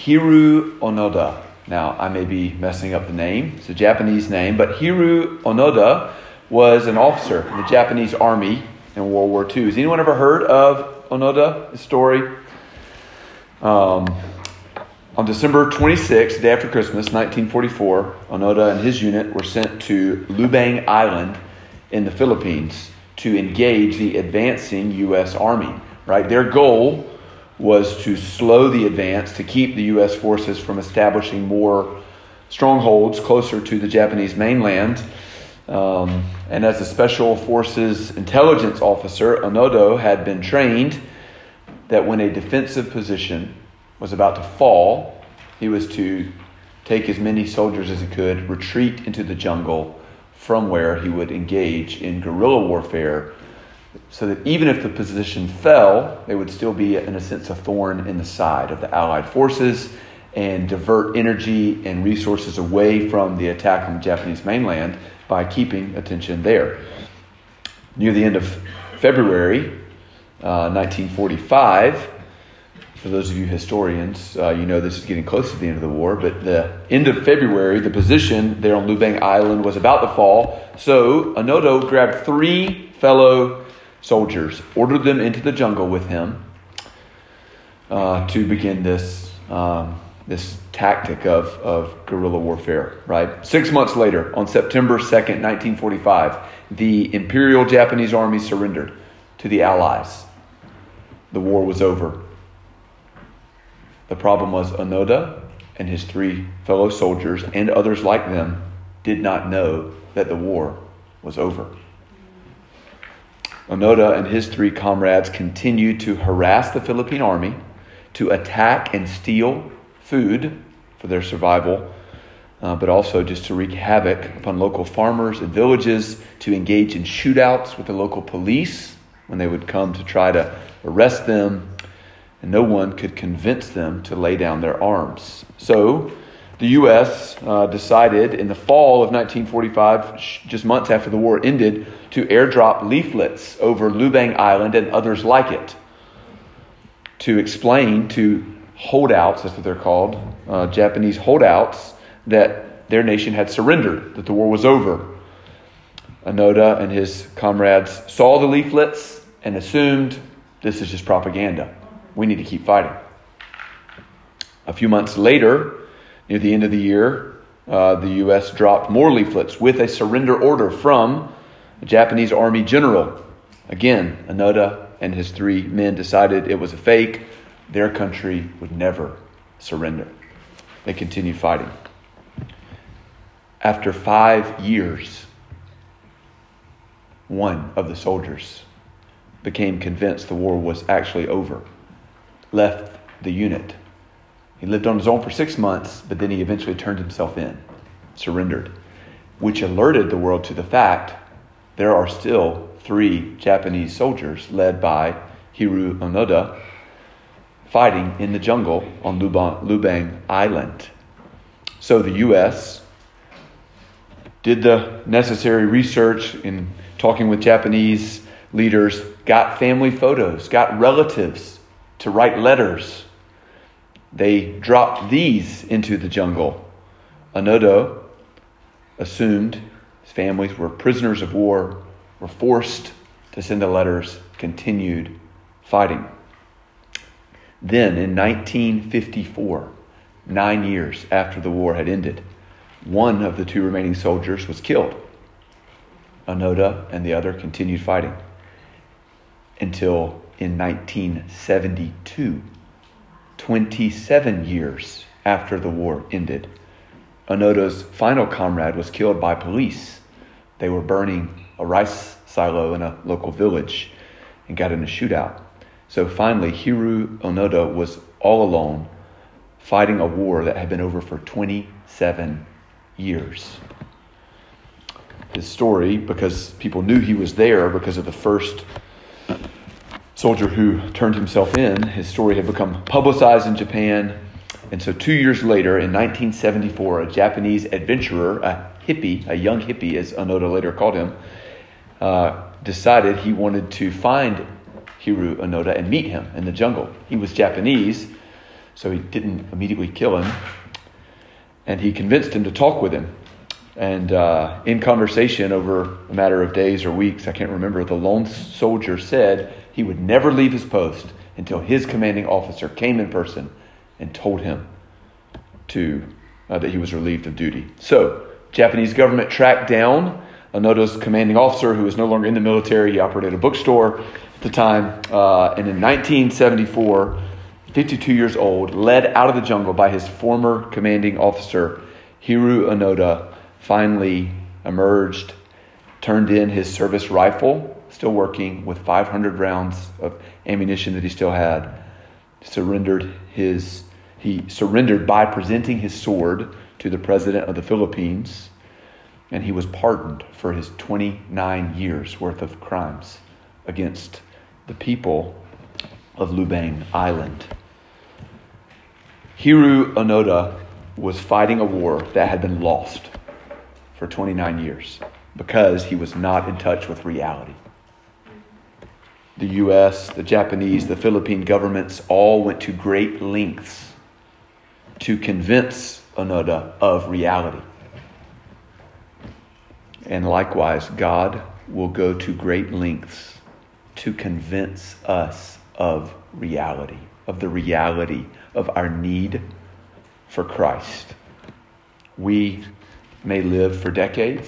Hiroo Onoda. Now, I may be messing up the name. It's a Japanese name, but Hiroo Onoda was an officer in the Japanese army in World War II. Has anyone ever heard of Onoda, his story? On December 26th, the day after Christmas, 1944, Onoda and his unit were sent to Lubang Island in the Philippines to engage the advancing U.S. Army. Right? Their goal was to slow the advance, to keep the U.S. forces from establishing more strongholds closer to the Japanese mainland. And as a Special Forces intelligence officer, Onoda had been trained that when a defensive position was about to fall, he was to take as many soldiers as he could, retreat into the jungle, from where he would engage in guerrilla warfare, so that even if the position fell, they would still be, in a sense, a thorn in the side of the Allied forces and divert energy and resources away from the attack on the Japanese mainland by keeping attention there. Near the end of February 1945, for those of you historians, you know this is getting close to the end of the war, but the end of February, the position there on Lubang Island was about to fall. So Onoda grabbed 3 fellow soldiers, ordered them into the jungle with him to begin this tactic of guerrilla warfare. Right? 6 months later, on September 2nd, 1945, the Imperial Japanese Army surrendered to the Allies. The war was over. The problem was Onoda and his 3 fellow soldiers and others like them did not know that the war was over. Onoda and his 3 comrades continued to harass the Philippine army, to attack and steal food for their survival, but also just to wreak havoc upon local farmers and villages, to engage in shootouts with the local police when they would come to try to arrest them, and no one could convince them to lay down their arms. So the U.S. decided in the fall of 1945, just months after the war ended, to airdrop leaflets over Lubang Island and others like it to explain to holdouts, that's what they're called, Japanese holdouts, that their nation had surrendered, that the war was over. Onoda and his comrades saw the leaflets and assumed this is just propaganda. We need to keep fighting. A few months later, near the end of the year, the U.S. dropped more leaflets with a surrender order from a Japanese army general. Again, Onoda and his 3 men decided it was a fake. Their country would never surrender. They continued fighting. After 5 years, one of the soldiers became convinced the war was actually over, left the unit. He lived on his own for 6 months, but then he eventually turned himself in, surrendered, which alerted the world to the fact there are still 3 Japanese soldiers led by Hiroo Onoda fighting in the jungle on Lubang Island. So the U.S. did the necessary research in talking with Japanese leaders, got family photos, got relatives to write letters. They dropped these into the jungle. Onoda assumed his families were prisoners of war, were forced to send the letters, continued fighting. Then in 1954, 9 years after the war had ended, one of the 2 remaining soldiers was killed. Onoda and the other continued fighting until in 1972, 27 years after the war ended, Onoda's final comrade was killed by police. They were burning a rice silo in a local village and got in a shootout. So finally, Hiroo Onoda was all alone, fighting a war that had been over for 27 years. His story, because people knew he was there because of the first soldier who turned himself in, his story had become publicized in Japan. And so 2 years later, in 1974, a Japanese adventurer, a hippie, a young hippie as Onoda later called him, decided he wanted to find Hiroo Onoda and meet him in the jungle. He was Japanese, So he didn't immediately kill him. And he convinced him to talk with him. And in conversation over a matter of days or weeks, I can't remember, the lone soldier said he would never leave his post until his commanding officer came in person and told him that he was relieved of duty. So, Japanese government tracked down Onoda's commanding officer, who was no longer in the military. He operated a bookstore at the time. And in 1974, 52 years old, led out of the jungle by his former commanding officer, Hiroo Onoda, finally emerged, turned in his service rifle, still working with 500 rounds of ammunition that he still had. He surrendered by presenting his sword to the president of the Philippines, and he was pardoned for his 29 years worth of crimes against the people of Lubang Island. Hiroo Onoda was fighting a war that had been lost for 29 years because he was not in touch with reality. The U.S., the Japanese, the Philippine governments all went to great lengths to convince Onoda of reality. And likewise, God will go to great lengths to convince us of reality, of the reality of our need for Christ. We may live for decades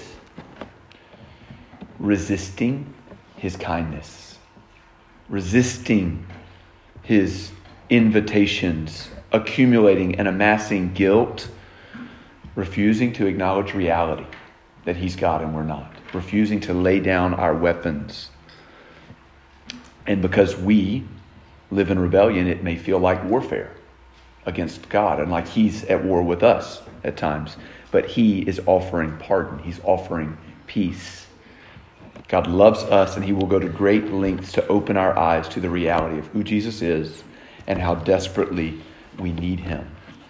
resisting his kindness, resisting his invitations, accumulating and amassing guilt, refusing to acknowledge reality that he's God and we're not, refusing to lay down our weapons. And because we live in rebellion, it may feel like warfare against God and like he's at war with us at times. But he is offering pardon. He's offering peace. God loves us, and he will go to great lengths to open our eyes to the reality of who Jesus is and how desperately we need him.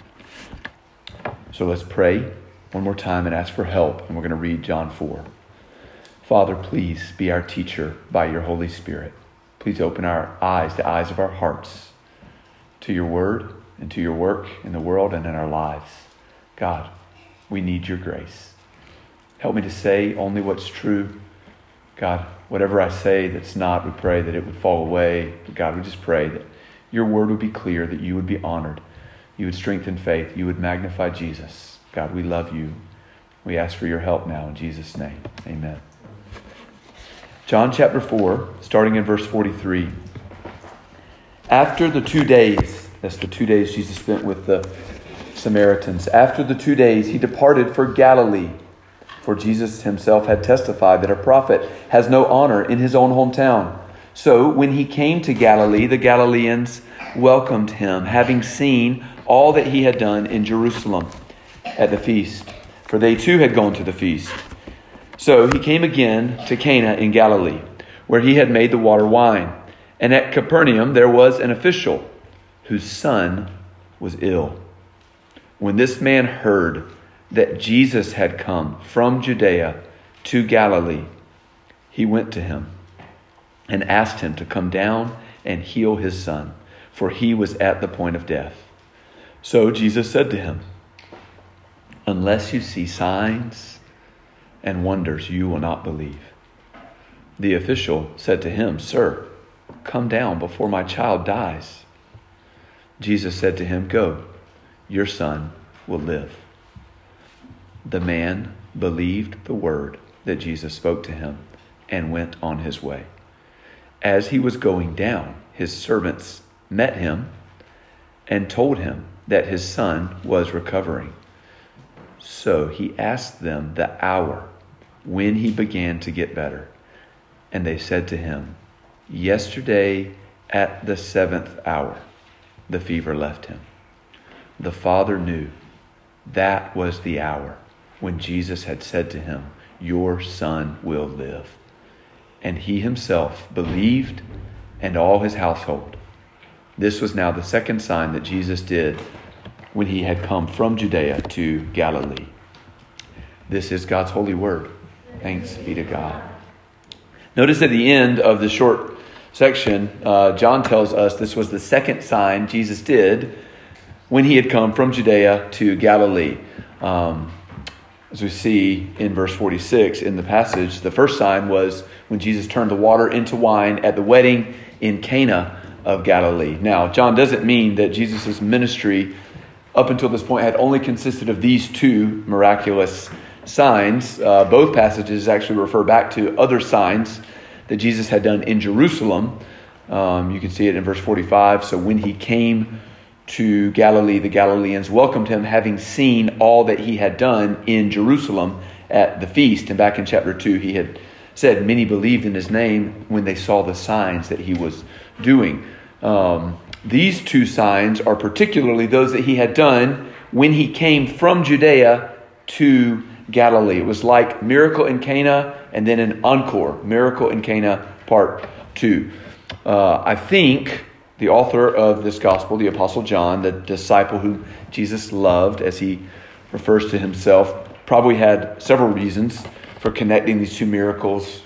So let's pray one more time and ask for help, and we're going to read John 4. Father, please be our teacher by your Holy Spirit. Please open our eyes, the eyes of our hearts, to your word and to your work in the world and in our lives. God, we need your grace. Help me to say only what's true. God, whatever I say that's not, we pray that it would fall away. But God, we just pray that your word would be clear, that you would be honored, you would strengthen faith, you would magnify Jesus. God, we love you. We ask for your help now in Jesus' name. Amen. John chapter 4, starting in verse 43. After the 2 days, that's the 2 days Jesus spent with the Samaritans. After the 2 days, he departed for Galilee. For Jesus himself had testified that a prophet has no honor in his own hometown. So when he came to Galilee, the Galileans welcomed him, having seen all that he had done in Jerusalem at the feast. For they too had gone to the feast. So he came again to Cana in Galilee, where he had made the water wine. And at Capernaum there was an official whose son was ill. When this man heard that Jesus had come from Judea to Galilee, he went to him and asked him to come down and heal his son, for he was at the point of death. So Jesus said to him, "Unless you see signs and wonders, you will not believe." The official said to him, "Sir, come down before my child dies." Jesus said to him, "Go, your son will live." The man believed the word that Jesus spoke to him and went on his way. As he was going down, his servants met him and told him that his son was recovering. So he asked them the hour when he began to get better. And they said to him, "Yesterday at the 7th hour, the fever left him." The father knew that was the hour when Jesus had said to him, "Your son will live." And he himself believed, and all his household. This was now the second sign that Jesus did when he had come from Judea to Galilee. This is God's holy word. Thanks be to God. Notice at the end of the short section, John tells us this was the second sign Jesus did when he had come from Judea to Galilee. As we see in verse 46 in the passage, the first sign was when Jesus turned the water into wine at the wedding in Cana of Galilee. Now, John doesn't mean that Jesus' ministry up until this point had only consisted of these two miraculous signs. Both passages actually refer back to other signs that Jesus had done in Jerusalem. You can see it in verse 45. So when he came to Galilee, the Galileans welcomed him, having seen all that he had done in Jerusalem at the feast. And back in chapter 2, he had said many believed in his name when they saw the signs that he was doing. These two signs are particularly those that he had done when he came from Judea to Galilee. It was like miracle in Cana and then an encore, miracle in Cana part 2. I think the author of this gospel, the Apostle John, the disciple whom Jesus loved, as he refers to himself, probably had several reasons for connecting these two miracles,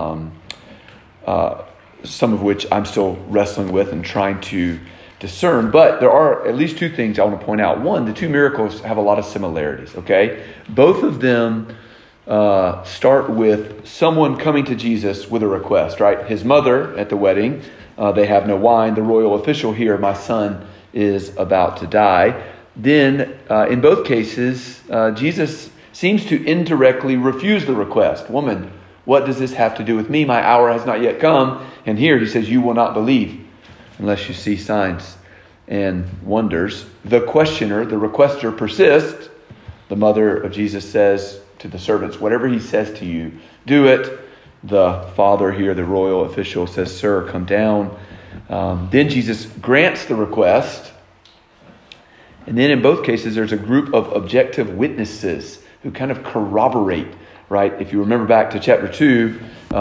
some of which I'm still wrestling with and trying to discern. But there are at least two things I want to point out. One, the two miracles have a lot of similarities, okay? Both of them start with someone coming to Jesus with a request, right? His mother at the wedding, they have no wine. The royal official here, my son is about to die. Then, in both cases, Jesus seems to indirectly refuse the request. Woman, what does this have to do with me? My hour has not yet come. And here he says, you will not believe unless you see signs and wonders. The questioner, the requester persists. The mother of Jesus says to the servants, whatever he says to you, do it. The father here, the royal official, says, sir, come down. Then Jesus grants the request. And then in both cases, there's a group of objective witnesses who kind of corroborate, right? If you remember back to chapter 2,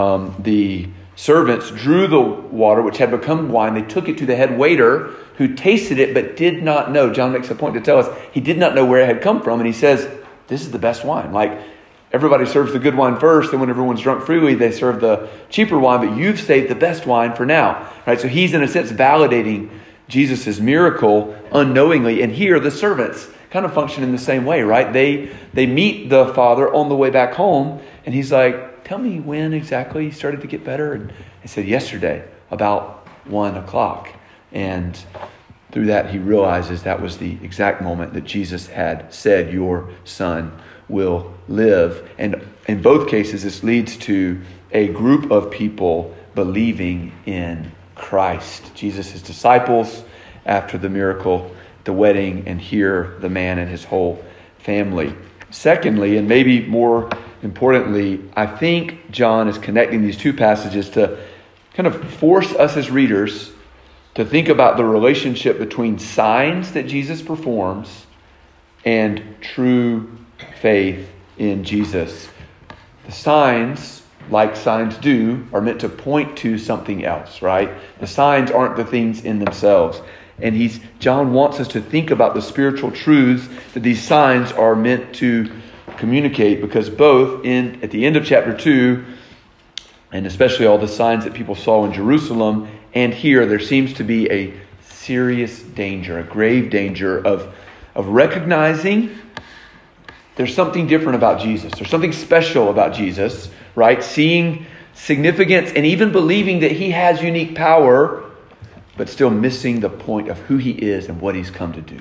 the servants drew the water, which had become wine. They took it to the head waiter, who tasted it but did not know. John makes a point to tell us he did not know where it had come from. And he says, this is the best wine. Like, everybody serves the good wine first, and when everyone's drunk freely, they serve the cheaper wine, but you've saved the best wine for now. Right? So he's, in a sense, validating Jesus' miracle unknowingly. And here, the servants kind of function in the same way, right? They meet the father on the way back home, and he's like, tell me when exactly he started to get better. And he said, yesterday, about 1 o'clock. And through that, he realizes that was the exact moment that Jesus had said, your son will live. And in both cases, this leads to a group of people believing in Christ. Jesus' disciples after the miracle at the wedding, and here the man and his whole family. Secondly, and maybe more importantly, I think John is connecting these two passages to kind of force us as readers to think about the relationship between signs that Jesus performs and true faith in Jesus. The signs, like signs do, are meant to point to something else, right? The signs aren't the things in themselves. And John wants us to think about the spiritual truths that these signs are meant to communicate, because both at the end of chapter 2, and especially all the signs that people saw in Jerusalem, and here there seems to be a serious danger, a grave danger of recognizing there's something different about Jesus. There's something special about Jesus, right? Seeing significance and even believing that he has unique power, but still missing the point of who he is and what he's come to do.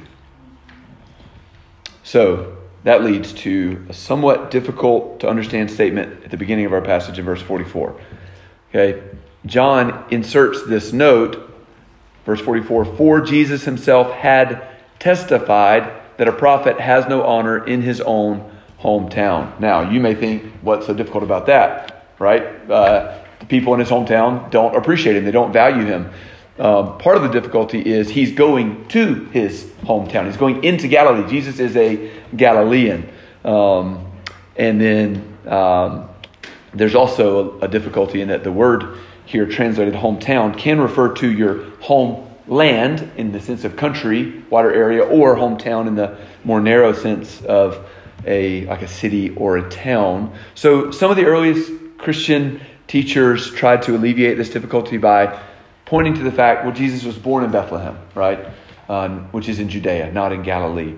So that leads to a somewhat difficult to understand statement at the beginning of our passage in verse 44. Okay, John inserts this note, verse 44, for Jesus himself had testified that a prophet has no honor in his own hometown. Now, you may think, what's so difficult about that, right? The people in his hometown don't appreciate him. They don't value him. Part of the difficulty is he's going to his hometown. He's going into Galilee. Jesus is a Galilean. And then there's also a difficulty in that the word here translated hometown can refer to your homeland in the sense of country, water area, or hometown in the more narrow sense of like a city or a town. So some of the earliest Christian teachers tried to alleviate this difficulty by pointing to the fact, well, Jesus was born in Bethlehem, right? which is in Judea, not in Galilee.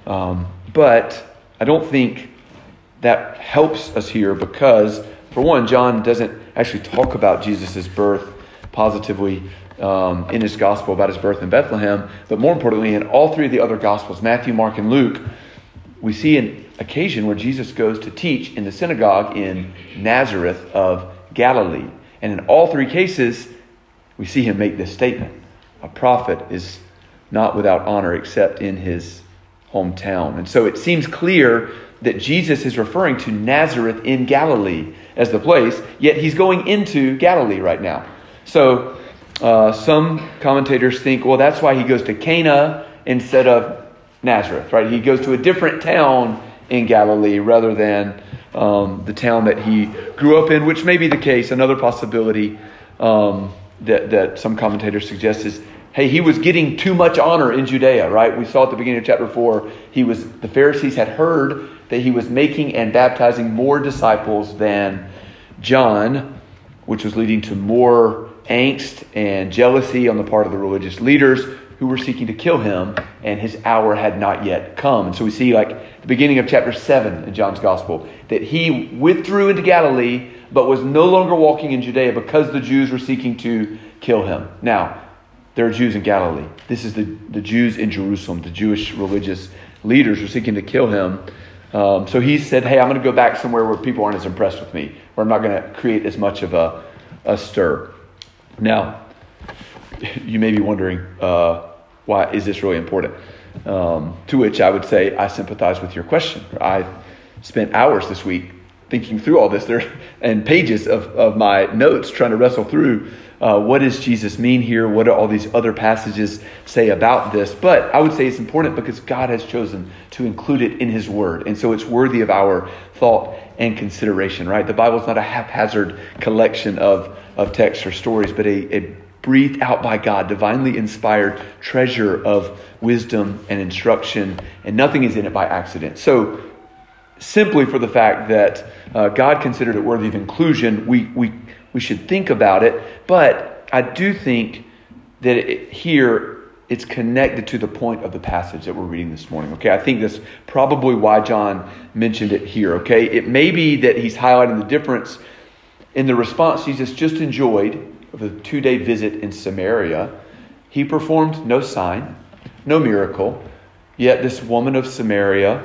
But I don't think that helps us here because, for one, John doesn't actually talk about Jesus' birth positively in his gospel about his birth in Bethlehem. But more importantly, in all three of the other gospels, Matthew, Mark, and Luke, we see an occasion where Jesus goes to teach in the synagogue in Nazareth of Galilee. And in all three cases, we see him make this statement. A prophet is not without honor except in his hometown. And so it seems clear that Jesus is referring to Nazareth in Galilee as the place, yet he's going into Galilee right now. So some commentators think, well, that's why he goes to Cana instead of Nazareth, right? He goes to a different town in Galilee rather than the town that he grew up in, which may be the case. Another possibility that some commentators suggest is, hey, he was getting too much honor in Judea, right? We saw at the beginning of chapter 4, the Pharisees had heard that he was making and baptizing more disciples than John, which was leading to more angst and jealousy on the part of the religious leaders who were seeking to kill him, and his hour had not yet come. And so we see, like, the beginning of chapter 7 in John's Gospel, that he withdrew into Galilee, but was no longer walking in Judea because the Jews were seeking to kill him. Now, there are Jews in Galilee. This is the Jews in Jerusalem. The Jewish religious leaders were seeking to kill him. So he said, hey, I'm going to go back somewhere where people aren't as impressed with me, where I'm not going to create as much of a stir. Now, you may be wondering, why is this really important? To which I would say, I sympathize with your question. I spent hours this week thinking through all this there and pages of my notes trying to wrestle through what does Jesus mean here? What do all these other passages say about this? But I would say it's important because God has chosen to include it in his word. And so it's worthy of our thought and consideration, right? The Bible is not a haphazard collection of texts or stories, but a breathed out by God, divinely inspired treasure of wisdom and instruction, and nothing is in it by accident. So simply for the fact that God considered it worthy of inclusion, we should think about it. But I do think that here it's connected to the point of the passage that we're reading this morning. Okay, I think that's probably why John mentioned it here. Okay, it may be that he's highlighting the difference in the response Jesus just enjoyed of a 2-day visit in Samaria. He performed no sign, no miracle, yet this woman of Samaria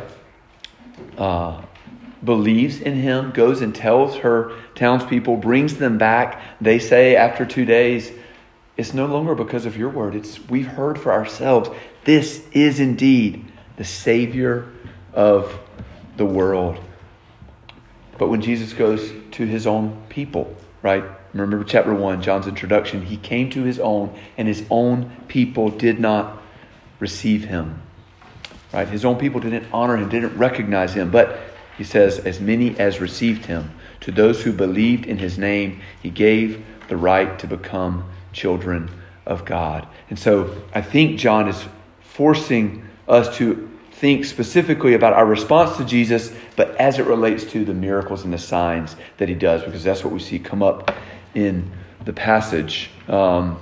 believes in him, goes and tells her townspeople, brings them back. They say after 2 days, it's no longer because of your word. We've heard for ourselves. This is indeed the Savior of the world. But when Jesus goes to his own people, right? Remember chapter 1, John's introduction. He came to his own, and his own people did not receive him. Right? His own people didn't honor him, didn't recognize him. But he says, as many as received him, to those who believed in his name, he gave the right to become children of God. And so I think John is forcing us to think specifically about our response to Jesus, but as it relates to the miracles and the signs that he does, because that's what we see come up in the passage. Kind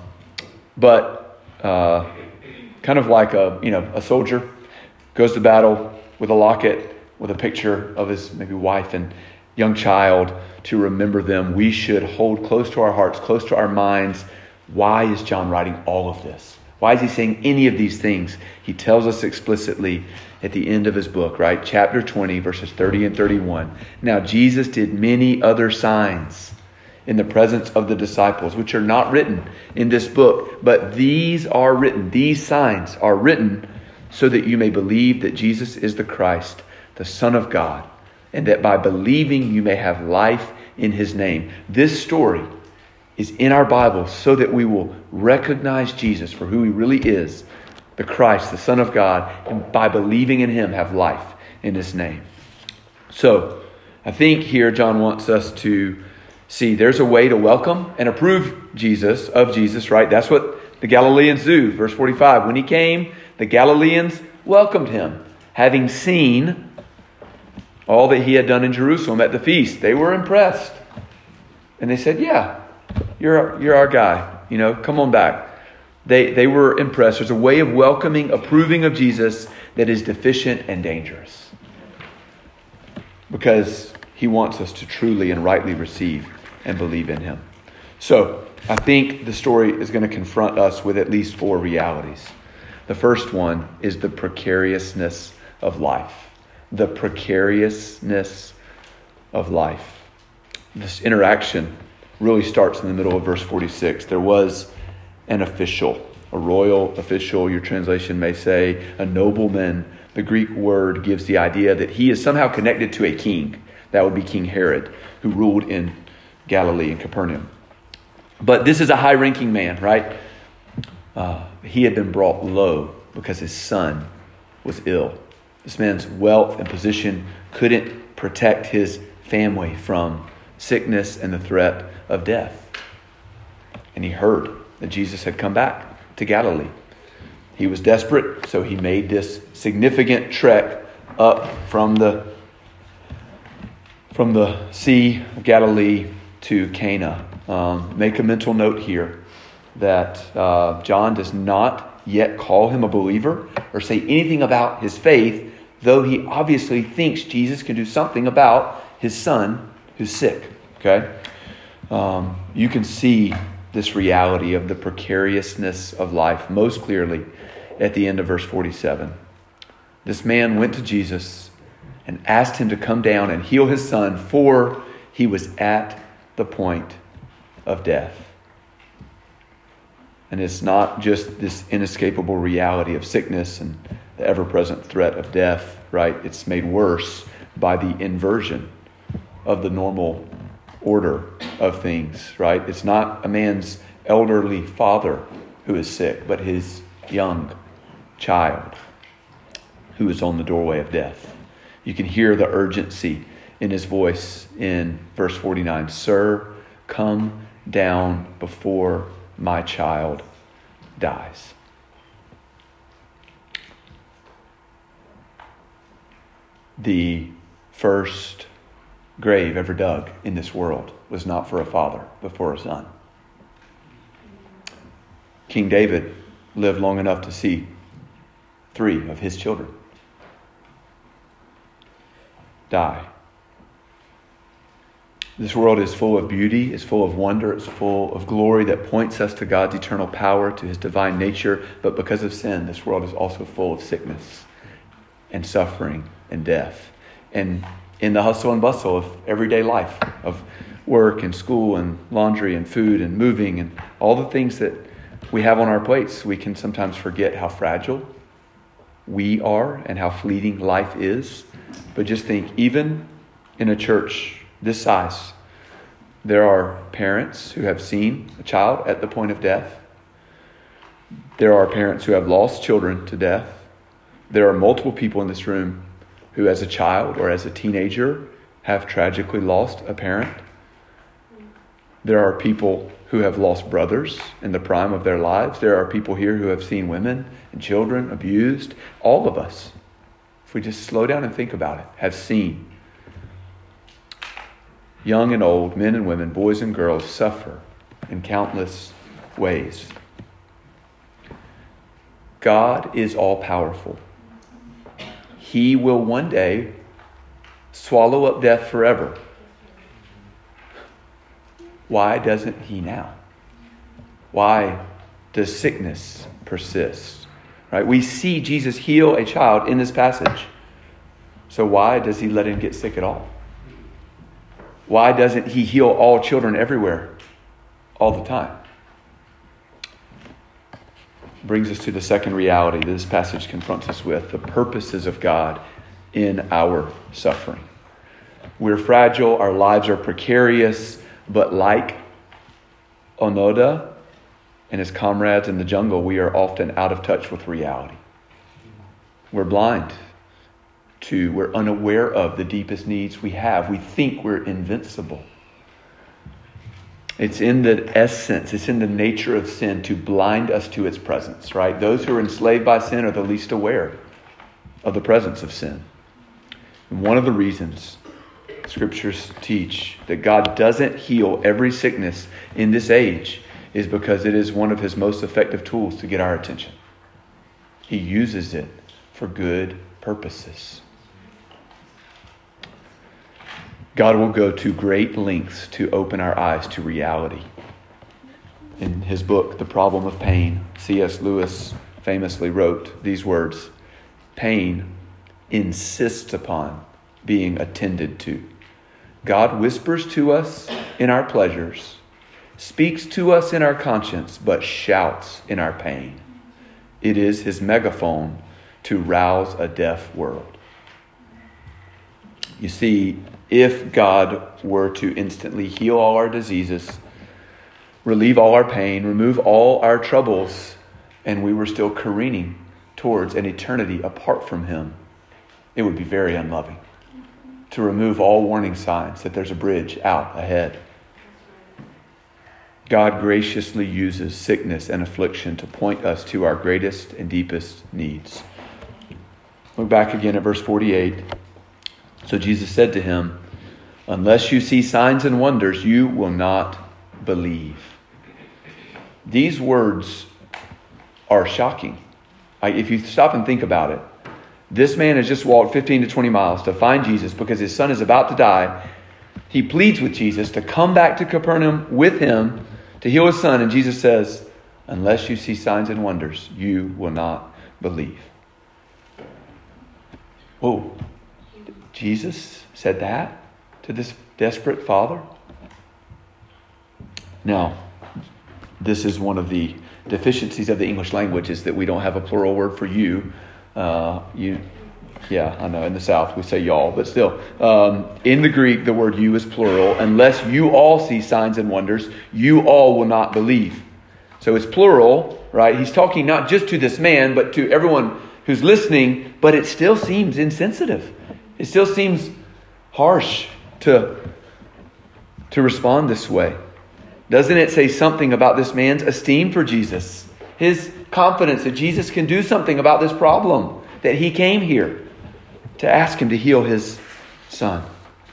of like a soldier goes to battle with a locket with a picture of his maybe wife and young child to remember them. We should hold close to our hearts, close to our minds. Why is John writing all of this? Why is he saying any of these things? He tells us explicitly at the end of his book, right? Chapter 20, verses 30 and 31. Now Jesus did many other signs in the presence of the disciples, which are not written in this book, but these are written. These signs are written so that you may believe that Jesus is the Christ, the Son of God, and that by believing you may have life in his name. This story is in our Bible so that we will recognize Jesus for who he really is, the Christ, the Son of God, and by believing in him have life in his name. So I think here John wants us to see there's a way to welcome and approve Jesus, right? That's what the Galileans do. Verse 45, when he came, the Galileans welcomed him, having seen all that he had done in Jerusalem at the feast. They were impressed. And they said, yeah, you're our guy. Come on back. They were impressed. There's a way of welcoming, approving of Jesus that is deficient and dangerous. Because he wants us to truly and rightly receive and believe in him. So I think the story is going to confront us with at least 4 realities. The first one is the precariousness of life. The precariousness of life. This interaction really starts in the middle of verse 46. There was an official, a royal official, your translation may say, a nobleman. The Greek word gives the idea that he is somehow connected to a king. That would be King Herod, who ruled in Galilee and Capernaum. But this is a high-ranking man, right? He had been brought low because his son was ill. This man's wealth and position couldn't protect his family from sickness and the threat of death. And he heard that Jesus had come back to Galilee. He was desperate, so he made this significant trek up from the Sea of Galilee to Cana. Make a mental note here that John does not yet call him a believer or say anything about his faith, though he obviously thinks Jesus can do something about his son who's sick. Okay, you can see this reality of the precariousness of life most clearly at the end of verse 47. This man went to Jesus and asked him to come down and heal his son, for he was at the point of death. And it's not just this inescapable reality of sickness and the ever-present threat of death, right? It's made worse by the inversion of the normal order of things, right? It's not a man's elderly father who is sick, but his young child who is on the doorway of death. You can hear the urgency in his voice in verse 49. Sir, come down before my child dies. The first grave ever dug in this world was not for a father, but for a son. King David lived long enough to see 3 of his children die. This world is full of beauty, it's full of wonder, it's full of glory that points us to God's eternal power, to his divine nature. But because of sin, this world is also full of sickness and suffering and death. And in the hustle and bustle of everyday life, of work and school and laundry and food and moving and all the things that we have on our plates, we can sometimes forget how fragile we are and how fleeting life is. But just think, even in a church this size, there are parents who have seen a child at the point of death. There are parents who have lost children to death. There are multiple people in this room who as a child or as a teenager have tragically lost a parent. There are people who have lost brothers in the prime of their lives. There are people here who have seen women and children abused. All of us, if we just slow down and think about it, have seen young and old, men and women, boys and girls suffer in countless ways. God is all-powerful. He will one day swallow up death forever. Why doesn't he now? Why does sickness persist? Right? We see Jesus heal a child in this passage. So why does he let him get sick at all? Why doesn't he heal all children everywhere all the time? Brings us to the second reality that this passage confronts us with, the purposes of God in our suffering. We're fragile, our lives are precarious, but like Onoda and his comrades in the jungle, we are often out of touch with reality. We're blind we're unaware of the deepest needs we have. We think we're invincible. It's in the essence, it's in the nature of sin to blind us to its presence, right? Those who are enslaved by sin are the least aware of the presence of sin. And one of the reasons Scriptures teach that God doesn't heal every sickness in this age is because it is one of his most effective tools to get our attention. He uses it for good purposes. God will go to great lengths to open our eyes to reality. In his book, The Problem of Pain, C.S. Lewis famously wrote these words: "Pain insists upon being attended to. God whispers to us in our pleasures, speaks to us in our conscience, but shouts in our pain. It is his megaphone to rouse a deaf world." You see, if God were to instantly heal all our diseases, relieve all our pain, remove all our troubles, and we were still careening towards an eternity apart from him, it would be very unloving to remove all warning signs that there's a bridge out ahead. God graciously uses sickness and affliction to point us to our greatest and deepest needs. Look back again at verse 48. So Jesus said to him, "Unless you see signs and wonders, you will not believe." These words are shocking. If you stop and think about it, this man has just walked 15 to 20 miles to find Jesus because his son is about to die. He pleads with Jesus to come back to Capernaum with him to heal his son. And Jesus says, "Unless you see signs and wonders, you will not believe." Whoa. Jesus said that to this desperate father? Now, this is one of the deficiencies of the English language, is that we don't have a plural word for you. Yeah, I know in the South we say y'all, but still, in the Greek, the word you is plural. Unless you all see signs and wonders, you all will not believe. So it's plural, right? He's talking not just to this man, but to everyone who's listening, but it still seems insensitive. It still seems harsh to respond this way. Doesn't it say something about this man's esteem for Jesus? His confidence that Jesus can do something about this problem, that he came here to ask him to heal his son.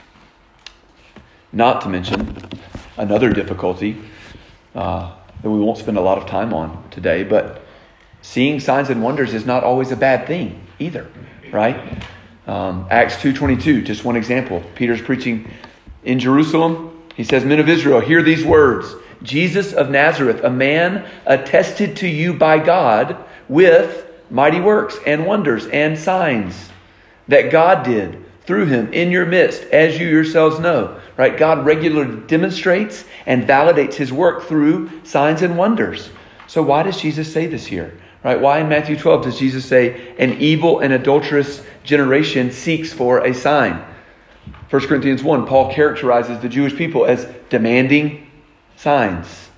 Not to mention another difficulty that we won't spend a lot of time on today, but seeing signs and wonders is not always a bad thing either, right? Acts 2:22, just one example. Peter's preaching in Jerusalem. He says, "Men of Israel, hear these words. Jesus of Nazareth, a man attested to you by God with mighty works and wonders and signs that God did through him in your midst, as you yourselves know." Right? God regularly demonstrates and validates his work through signs and wonders. So why does Jesus say this here? Right? Why in Matthew 12 does Jesus say, "An evil and adulterous generation seeks for a sign"? 1 Corinthians 1, Paul characterizes the Jewish people as demanding signs.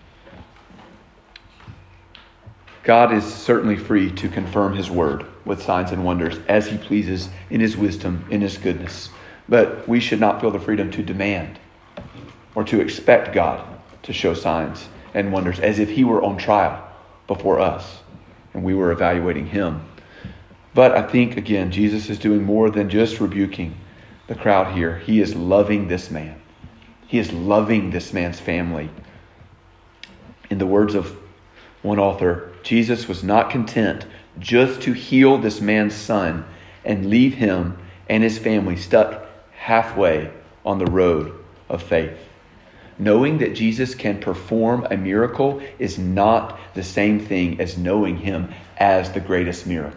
God is certainly free to confirm his word with signs and wonders as he pleases in his wisdom, in his goodness. But we should not feel the freedom to demand or to expect God to show signs and wonders as if he were on trial before us and we were evaluating him. But I think, again, Jesus is doing more than just rebuking the crowd here. He is loving this man. He is loving this man's family. In the words of one author, Jesus was not content just to heal this man's son and leave him and his family stuck halfway on the road of faith. Knowing that Jesus can perform a miracle is not the same thing as knowing him as the greatest miracle.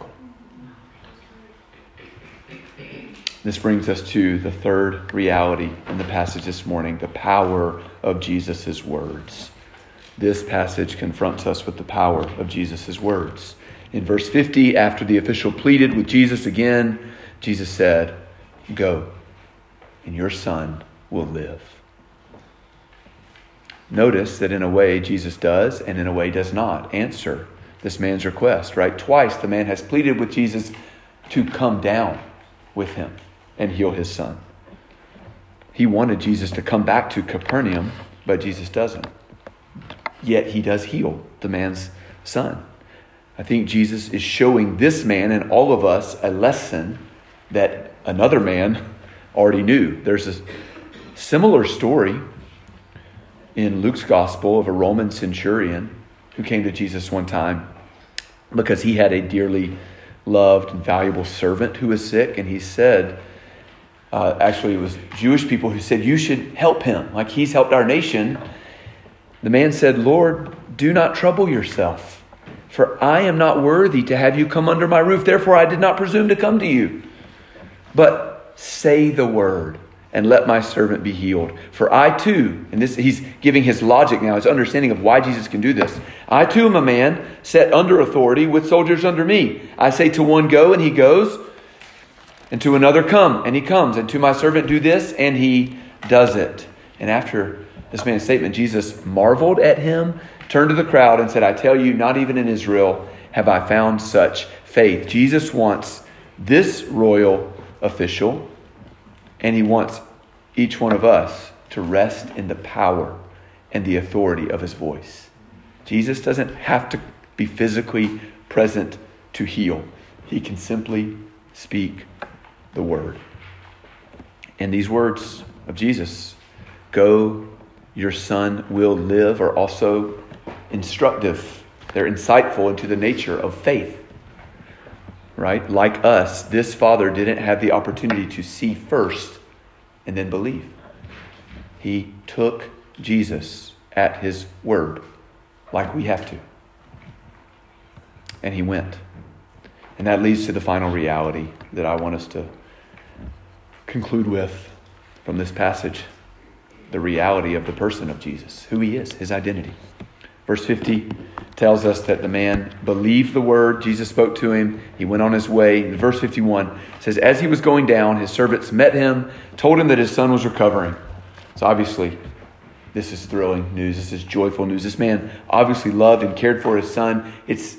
This brings us to the third reality in the passage this morning, the power of Jesus' words. This passage confronts us with the power of Jesus' words. In verse 50, after the official pleaded with Jesus again, Jesus said, "Go, and your son will live." Notice that in a way Jesus does and in a way does not answer this man's request, right? Twice the man has pleaded with Jesus to come down with him and heal his son. He wanted Jesus to come back to Capernaum, but Jesus doesn't. Yet he does heal the man's son. I think Jesus is showing this man and all of us a lesson that another man already knew. There's a similar story in Luke's gospel of a Roman centurion who came to Jesus one time because he had a dearly loved and valuable servant who was sick. And he said, actually it was Jewish people who said, you should help him, like he's helped our nation. The man said, Lord, do not trouble yourself, for I am not worthy to have you come under my roof. Therefore I did not presume to come to you. But say the word, and let my servant be healed. For I too, and this he's giving his logic now, his understanding of why Jesus can do this. I too am a man set under authority with soldiers under me. I say to one, go, and he goes. And to another, come, and he comes. And to my servant, do this, and he does it. And after this man's statement, Jesus marveled at him, turned to the crowd, and said, I tell you, not even in Israel have I found such faith. Jesus wants this royal official, and he wants each one of us to rest in the power and the authority of his voice. Jesus doesn't have to be physically present to heal. He can simply speak the word. And these words of Jesus, go, your son will live, are also instructive. They're insightful into the nature of faith. Right? Like us, this father didn't have the opportunity to see first and then believe. He took Jesus at his word, like we have to. And he went. And that leads to the final reality that I want us to conclude with from this passage. The reality of the person of Jesus, who he is, his identity. Verse 50 tells us that the man believed the word. Jesus spoke to him. He went on his way. And verse 51 says, as he was going down, his servants met him, told him that his son was recovering. So obviously, this is thrilling news. This is joyful news. This man obviously loved and cared for his son. It's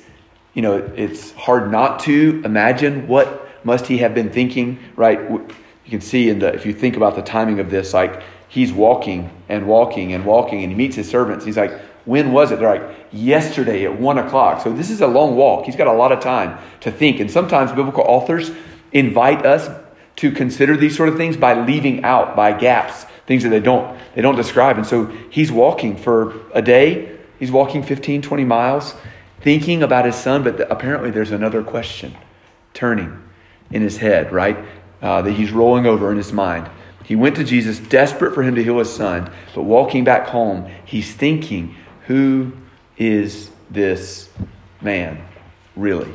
hard not to imagine what must he have been thinking, right? You can see if you think about the timing of this, like he's walking and walking and walking, and he meets his servants. He's like, when was it? They're like, yesterday at 1:00. So this is a long walk. He's got a lot of time to think. And sometimes biblical authors invite us to consider these sort of things by leaving out, by gaps, things that they don't describe. And so he's walking for a day. He's walking 15, 20 miles, thinking about his son. But apparently there's another question turning in his head, right? That he's rolling over in his mind. He went to Jesus, desperate for him to heal his son. But walking back home, he's thinking, who is this man really?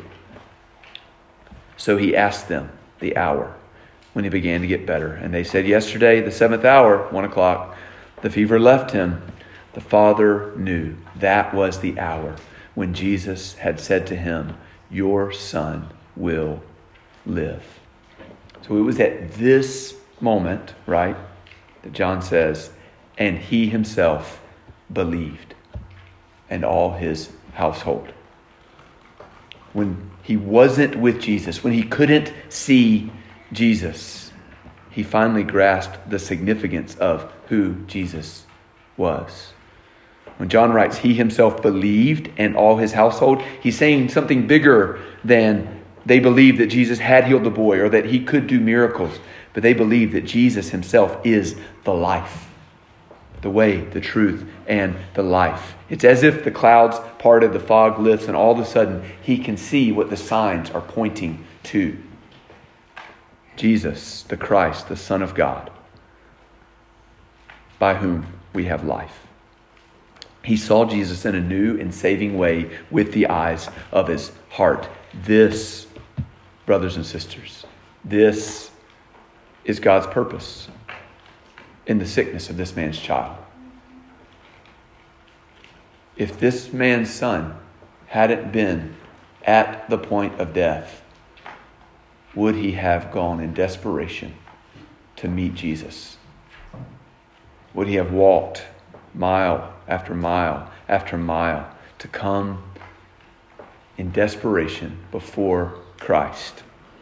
So he asked them the hour when he began to get better. And they said, yesterday, the 7th hour, 1:00, the fever left him. The father knew that was the hour when Jesus had said to him, your son will live. So it was at this moment, right, that John says, and he himself believed, and all his household. When he wasn't with Jesus, when he couldn't see Jesus, he finally grasped the significance of who Jesus was. When John writes, he himself believed and all his household, he's saying something bigger than they believed that Jesus had healed the boy or that he could do miracles. But they believed that Jesus himself is the life, the way, the truth, and the life. It's as if the clouds parted, the fog lifts, and all of a sudden he can see what the signs are pointing to. Jesus, the Christ, the Son of God, by whom we have life. He saw Jesus in a new and saving way with the eyes of his heart. This, brothers and sisters, this is God's purpose in the sickness of this man's child. If this man's son hadn't been at the point of death, would he have gone in desperation to meet Jesus? Would he have walked mile after mile after mile to come in desperation before Christ?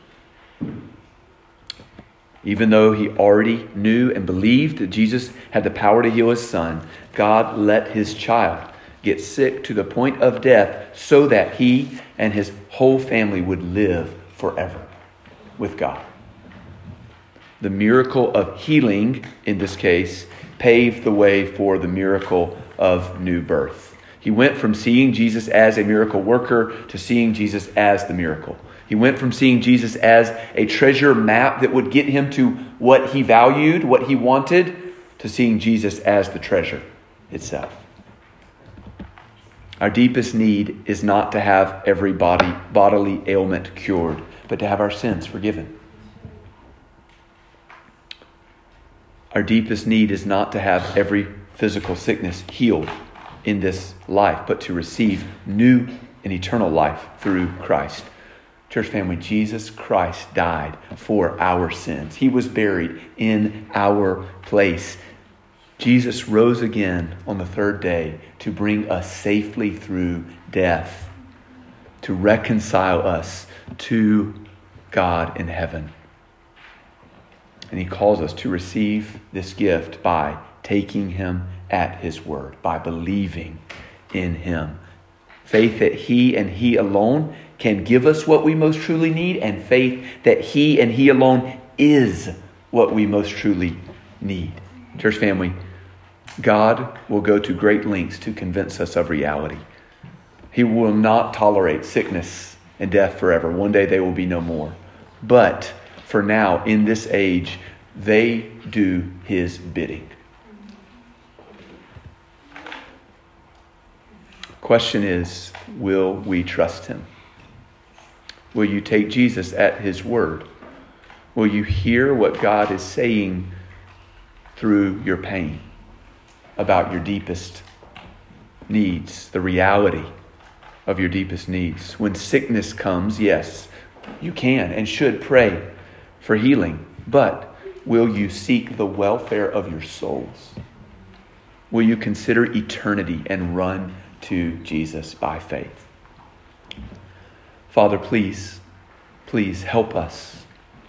Even though he already knew and believed that Jesus had the power to heal his son, God let his child get sick to the point of death so that he and his whole family would live forever with God. The miracle of healing, in this case, paved the way for the miracle of new birth. He went from seeing Jesus as a miracle worker to seeing Jesus as the miracle. He went from seeing Jesus as a treasure map that would get him to what he valued, what he wanted, to seeing Jesus as the treasure itself. Our deepest need is not to have every bodily ailment cured, but to have our sins forgiven. Our deepest need is not to have every physical sickness healed in this life, but to receive new and eternal life through Christ. Church family, Jesus Christ died for our sins. He was buried in our place. Jesus rose again on the third day to bring us safely through death, to reconcile us to God in heaven. And he calls us to receive this gift by taking him at his word, by believing in him. Faith that he and he alone can give us what we most truly need, and faith that he and he alone is what we most truly need. Church family, God will go to great lengths to convince us of reality. He will not tolerate sickness and death forever. One day they will be no more. But for now, in this age, they do his bidding. Question is, will we trust him? Will you take Jesus at his word? Will you hear what God is saying through your pain about your deepest needs, the reality of your deepest needs? When sickness comes, yes, you can and should pray for healing, but will you seek the welfare of your souls? Will you consider eternity and run to Jesus by faith? Father, please help us.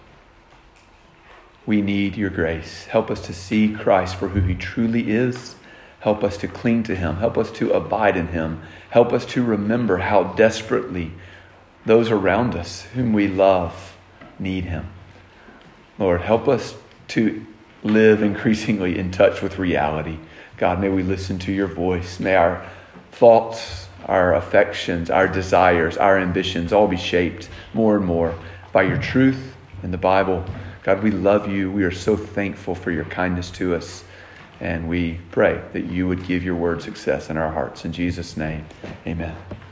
We need your grace. Help us to see Christ for who he truly is. Help us to cling to him. Help us to abide in him. Help us to remember how desperately those around us whom we love need him. Lord, help us to live increasingly in touch with reality. God, may we listen to your voice. May our thoughts, our affections, our desires, our ambitions all be shaped more and more by your truth in the Bible. God, we love you. We are so thankful for your kindness to us. And we pray that you would give your word success in our hearts. In Jesus' name, amen.